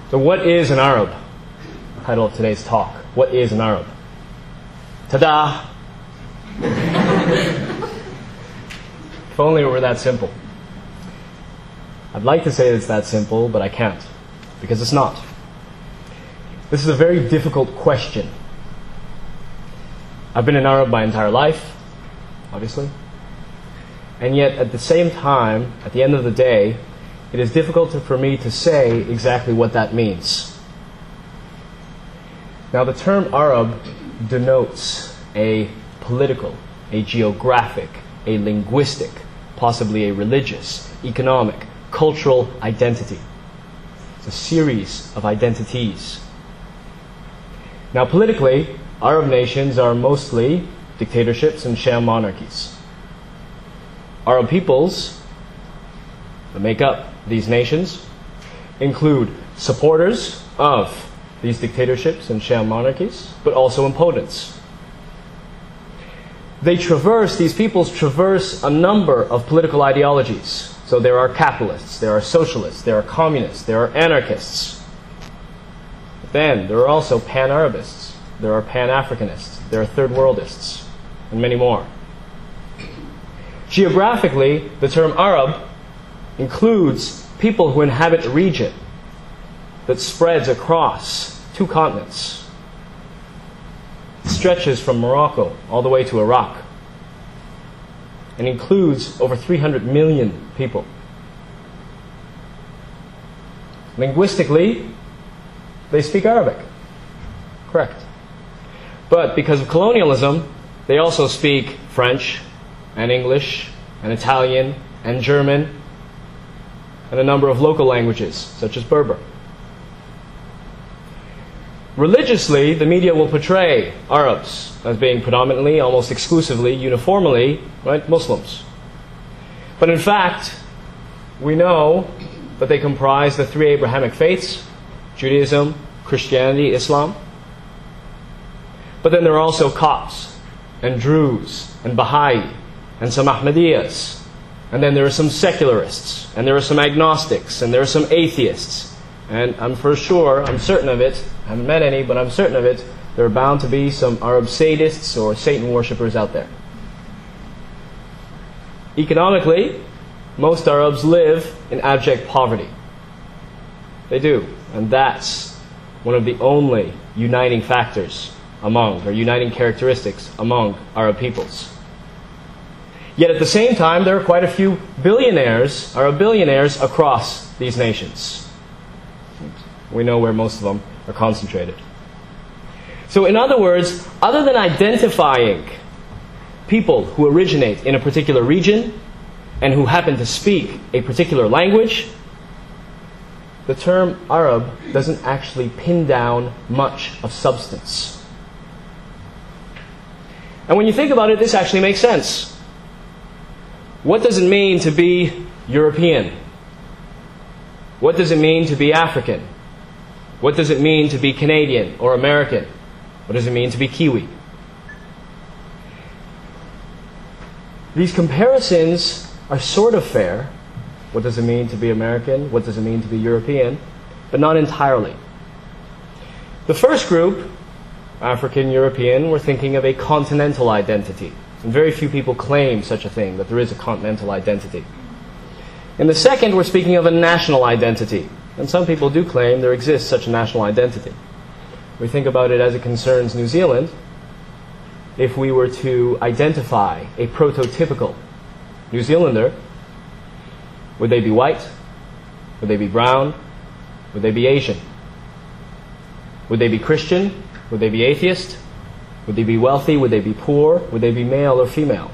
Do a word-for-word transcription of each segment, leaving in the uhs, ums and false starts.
So what is an Arab? Title of today's talk. What is an Arab? Ta-da! If only it were that simple. I'd like to say it's that simple, but I can't, because it's not. This is a very difficult question. I've been an Arab my entire life, obviously. And yet, at the same time, at the end of the day, it is difficult to, for me to say exactly what that means. Now, the term Arab denotes a political, a geographic, a linguistic, possibly a religious, economic, cultural identity. It's a series of identities. Now, politically, Arab nations are mostly dictatorships and sham monarchies. Arab peoples that make up these nations include supporters of these dictatorships and sham monarchies, but also opponents. They traverse, these peoples traverse a number of political ideologies. So there are capitalists, there are socialists, there are communists, there are anarchists. But then there are also pan-Arabists, there are pan-Africanists, there are third-worldists, and many more. Geographically, the term Arab includes people who inhabit a region that spreads across two continents. It stretches from Morocco all the way to Iraq and includes over three hundred million people. Linguistically, they speak Arabic. Correct. But because of colonialism, they also speak French and English and Italian and German and a number of local languages, such as Berber. Religiously, the media will portray Arabs as being predominantly, almost exclusively, uniformly, right, Muslims. But in fact, we know that they comprise the three Abrahamic faiths, Judaism, Christianity, Islam. But then there are also Copts, and Druze, and Baha'i, and some Ahmadiyyas. And then there are some secularists, and there are some agnostics, and there are some atheists. And I'm for sure, I'm certain of it, I haven't met any, but I'm certain of it, there are bound to be some Arab sadists or Satan worshippers out there. Economically, most Arabs live in abject poverty. They do. And that's one of the only uniting factors among, or uniting characteristics among Arab peoples. Yet at the same time, there are quite a few billionaires, Arab billionaires, across these nations. We know where most of them are concentrated. So in other words, other than identifying people who originate in a particular region and who happen to speak a particular language, the term Arab doesn't actually pin down much of substance. And when you think about it, this actually makes sense. What does it mean to be European? What does it mean to be African? What does it mean to be Canadian or American? What does it mean to be Kiwi? These comparisons are sort of fair. What does it mean to be American? What does it mean to be European? But not entirely. The first group, African, European, we're thinking of a continental identity. And very few people claim such a thing, that there is a continental identity. In the second, we're speaking of a national identity. And some people do claim there exists such a national identity. We think about it as it concerns New Zealand. If we were to identify a prototypical New Zealander, would they be white? Would they be brown? Would they be Asian? Would they be Christian? Would they be atheist? Would they be wealthy? Would they be poor? Would they be male or female?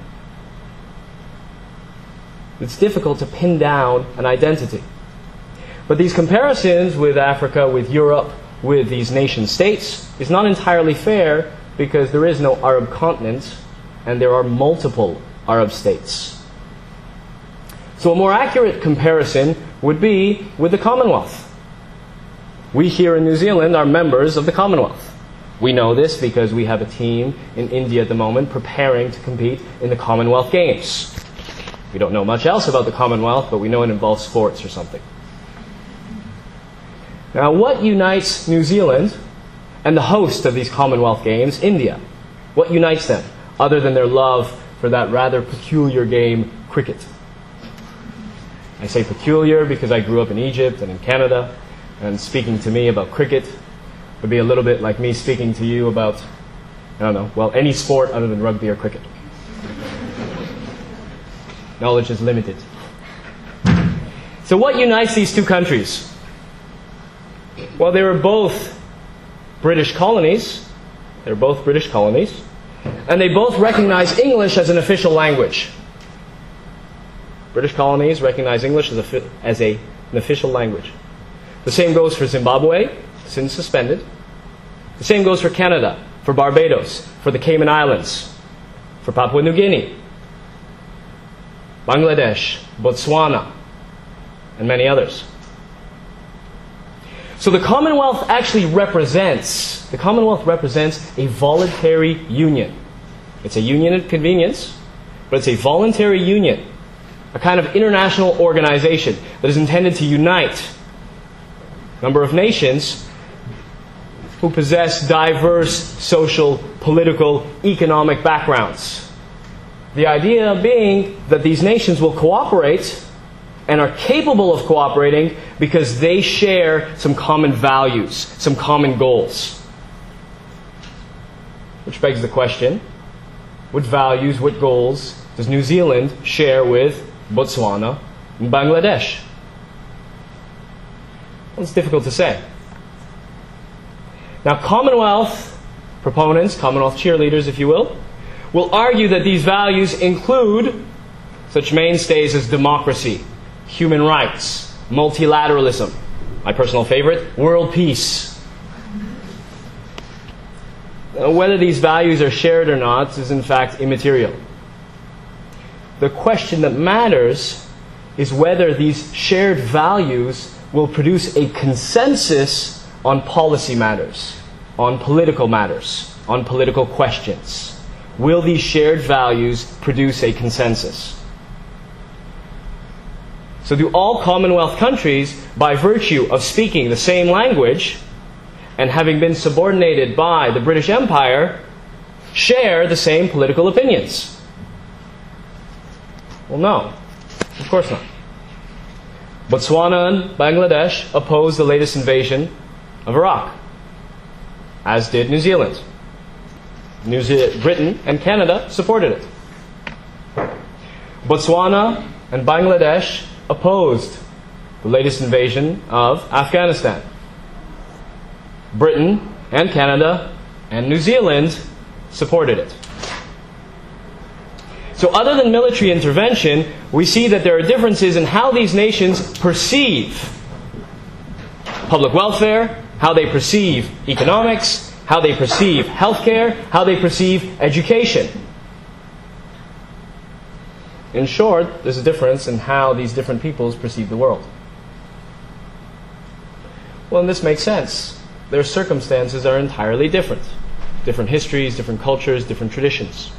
It's difficult to pin down an identity. But these comparisons with Africa, with Europe, with these nation states is not entirely fair because there is no Arab continent and there are multiple Arab states. So a more accurate comparison would be with the Commonwealth. We here in New Zealand are members of the Commonwealth. We know this because we have a team in India at the moment preparing to compete in the Commonwealth Games. We don't know much else about the Commonwealth, but we know it involves sports or something. Now, what unites New Zealand and the host of these Commonwealth Games, India? What unites them, other than their love for that rather peculiar game, cricket? I say peculiar because I grew up in Egypt and in Canada, and speaking to me about cricket would be a little bit like me speaking to you about, I don't know, well, any sport other than rugby or cricket. Knowledge is limited. So what unites these two countries? Well, they were both British colonies. They were both British colonies. And they both recognize English as an official language. British colonies recognize English as, a, as a, an official language. The same goes for Zimbabwe, since suspended. The same goes for Canada, for Barbados, for the Cayman Islands, for Papua New Guinea, Bangladesh, Botswana, and many others. So the Commonwealth actually represents, the Commonwealth represents a voluntary union. It's a union of convenience, but it's a voluntary union, a kind of international organization that is intended to unite a number of nations who possess diverse social, political, economic backgrounds. The idea being that these nations will cooperate and are capable of cooperating because they share some common values, some common goals. Which begs the question, what values, what goals does New Zealand share with Botswana and Bangladesh? Well, it's difficult to say. Now, Commonwealth proponents, Commonwealth cheerleaders, if you will, will argue that these values include such mainstays as democracy, human rights, multilateralism, my personal favorite, world peace. Now, whether these values are shared or not is in fact immaterial. The question that matters is whether these shared values will produce a consensus on policy matters, on political matters, on political questions. Will these shared values produce a consensus? So do all Commonwealth countries, by virtue of speaking the same language and having been subordinated by the British Empire, share the same political opinions? Well, no. Of course not. Botswana and Bangladesh opposed the latest invasion of Iraq, as did New Zealand. New Zealand, Britain and Canada supported it. Botswana and Bangladesh opposed the latest invasion of Afghanistan. Britain and Canada and New Zealand supported it. So other than military intervention, we see that there are differences in how these nations perceive public welfare, how they perceive economics, how they perceive healthcare, how they perceive education. In short, there's a difference in how these different peoples perceive the world. Well, and this makes sense. Their circumstances are entirely different. Different histories, different cultures, different traditions.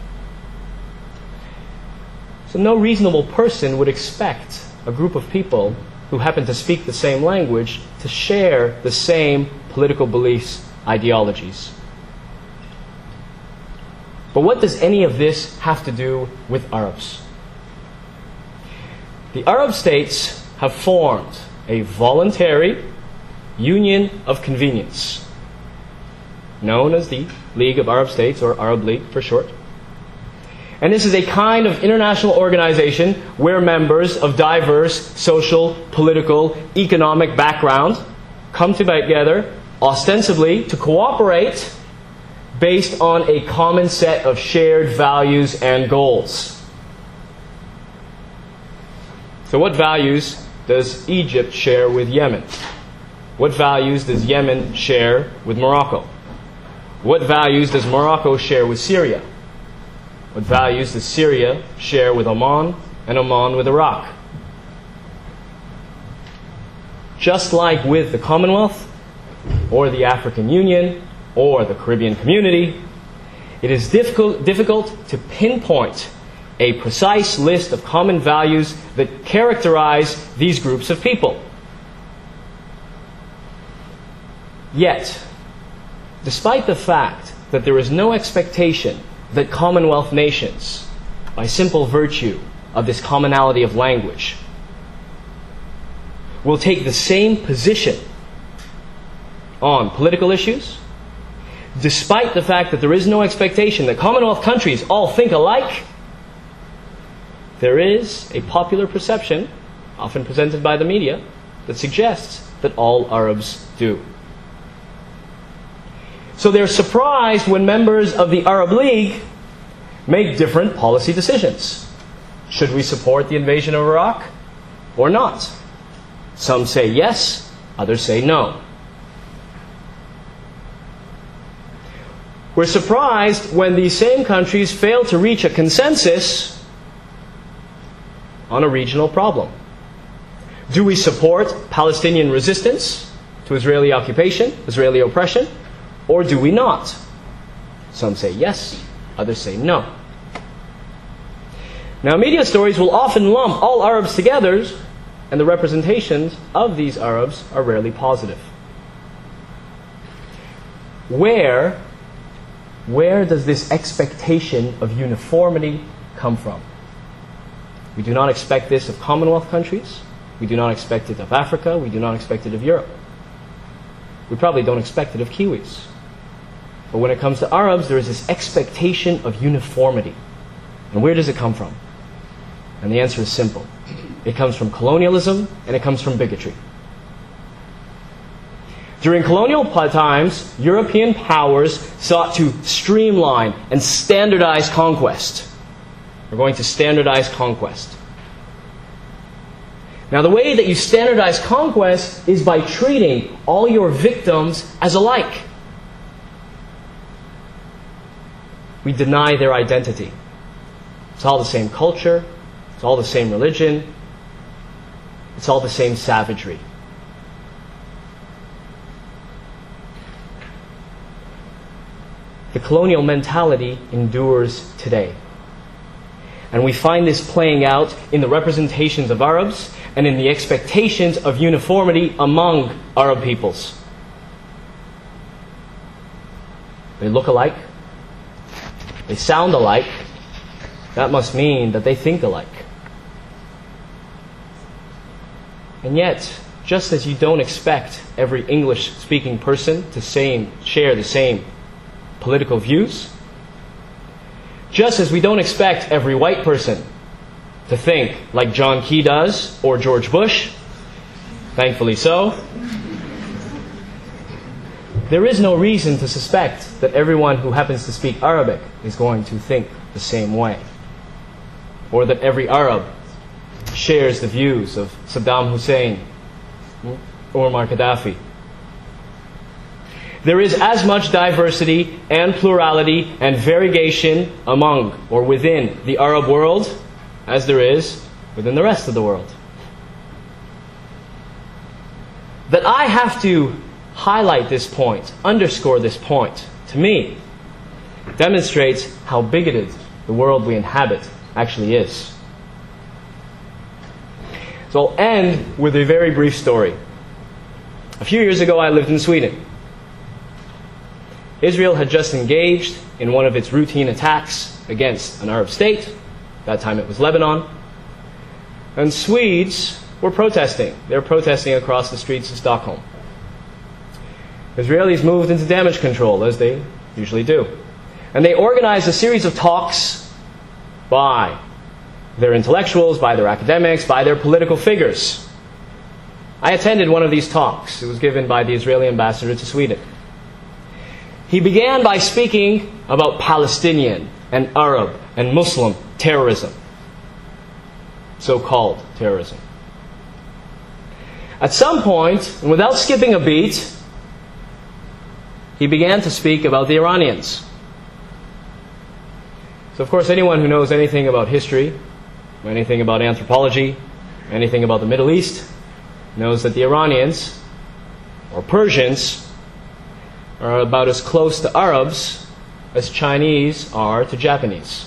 So no reasonable person would expect a group of people who happen to speak the same language to share the same political beliefs, ideologies. But what does any of this have to do with Arabs? The Arab states have formed a voluntary union of convenience, known as the League of Arab States, or Arab League for short. And this is a kind of international organization where members of diverse social, political, economic background come together ostensibly to cooperate based on a common set of shared values and goals. So what values does Egypt share with Yemen? What values does Yemen share with Morocco? What values does Morocco share with Syria? What values does Syria share with Oman, and Oman with Iraq? Just like with the Commonwealth, or the African Union, or the Caribbean Community, it is difficult, difficult to pinpoint a precise list of common values that characterize these groups of people. Yet, despite the fact that there is no expectation that Commonwealth nations, by simple virtue of this commonality of language, will take the same position on political issues, despite the fact that there is no expectation that Commonwealth countries all think alike, there is a popular perception, often presented by the media, that suggests that all Arabs do. So they're surprised when members of the Arab League make different policy decisions. Should we support the invasion of Iraq or not? Some say yes, others say no. We're surprised when these same countries fail to reach a consensus on a regional problem. Do we support Palestinian resistance to Israeli occupation, Israeli oppression, or do we not? Some say yes, others say no. Now, media stories will often lump all Arabs together, and the representations of these Arabs are rarely positive. Where, where does this expectation of uniformity come from? We do not expect this of Commonwealth countries. We do not expect it of Africa. We do not expect it of Europe. We probably don't expect it of Kiwis. But when it comes to Arabs, there is this expectation of uniformity. And where does it come from? And the answer is simple. It comes from colonialism and it comes from bigotry. During colonial times, European powers sought to streamline and standardize conquest. We're going to standardize conquest. Now, the way that you standardize conquest is by treating all your victims as alike. We deny their identity. It's all the same culture. It's all the same religion. It's all the same savagery. The colonial mentality endures today. And we find this playing out in the representations of Arabs and in the expectations of uniformity among Arab peoples. They look alike. They sound alike. That must mean that they think alike. And yet, just as you don't expect every English-speaking person to same, share the same political views, just as we don't expect every white person to think like John Key does or George Bush, thankfully so, there is no reason to suspect that everyone who happens to speak Arabic is going to think the same way, or that every Arab shares the views of Saddam Hussein or Muammar Gaddafi. There is as much diversity and plurality and variegation among or within the Arab world as there is within the rest of the world. That I have to highlight this point, underscore this point, to me, demonstrates how bigoted the world we inhabit actually is. So I'll end with a very brief story. A few years ago, I lived in Sweden. Israel had just engaged in one of its routine attacks against an Arab state. At that time it was Lebanon. And Swedes were protesting. They were protesting across the streets of Stockholm. Israelis moved into damage control, as they usually do. And they organized a series of talks by their intellectuals, by their academics, by their political figures. I attended one of these talks. It was given by the Israeli ambassador to Sweden. He began by speaking about Palestinian and Arab and Muslim terrorism, so-called terrorism. At some point, and without skipping a beat, he began to speak about the Iranians. So, of course, anyone who knows anything about history, anything about anthropology, anything about the Middle East, knows that the Iranians, or Persians, are about as close to Arabs as Chinese are to Japanese.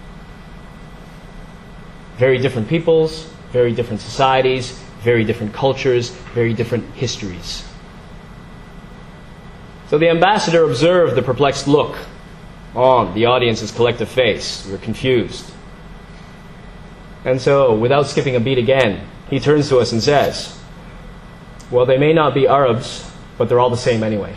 Very different peoples, very different societies, very different cultures, very different histories. So the ambassador observed the perplexed look on the audience's collective face. We were confused. And so, without skipping a beat again, he turns to us and says, well, they may not be Arabs, but they're all the same anyway.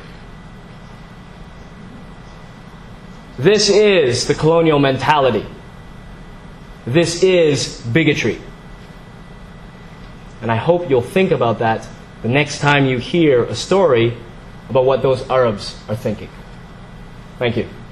This is the colonial mentality. This is bigotry. And I hope you'll think about that the next time you hear a story about what those Arabs are thinking. Thank you.